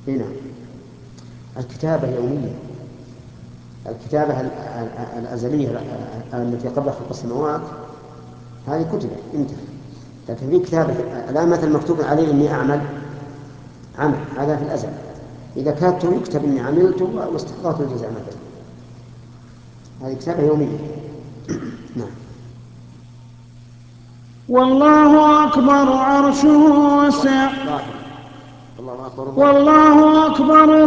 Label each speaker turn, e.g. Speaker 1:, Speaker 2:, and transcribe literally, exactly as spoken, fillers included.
Speaker 1: هنا الكتابة يومية، الكتابة الأزلية التي قبل خلق السماوات هذه كتبت انتهى. لكن في كتابة الآن مثل مكتوب عليه إني أعمل عمل، هذا في الأزل، إذا كتبت يكتب إني عملت واستحضرت الجزاء مثلا، هذه كتابة يومية. نعم.
Speaker 2: والله أكبر عرشه وسع.
Speaker 1: الله أكبر.
Speaker 2: والله أكبر